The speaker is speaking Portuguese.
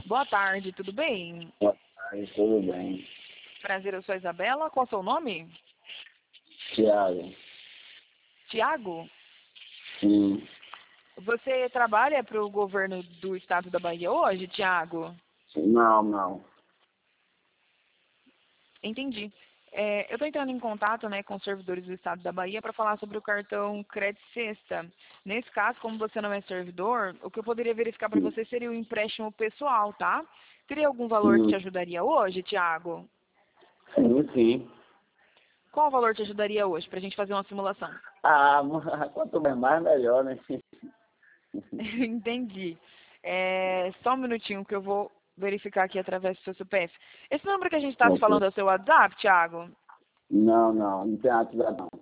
Boa tarde, tudo bem? Boa tarde, tudo bem? Prazer, eu sou a Isabela. Qual é o seu nome? Tiago, Tiago? sim. Você trabalha para o governo do estado da Bahia hoje, Tiago? Não. Entendi. Eu estou entrando em contato, né, com os servidores do estado da Bahia para falar sobre o cartão Crédito Sexta. Nesse caso, como você não é servidor, o que eu poderia verificar para Sim, você seria o empréstimo pessoal, tá? Teria algum valor que te sim, ajudaria hoje, Tiago? sim. Qual valor te ajudaria hoje para a gente fazer uma simulação? Ah, quanto mais melhor, né? Entendi. Só um minutinho que eu vou verificar aqui através do seu CPF. Esse número que a gente está se Ok. falando é o seu WhatsApp, Thiago? Não tem atividade não.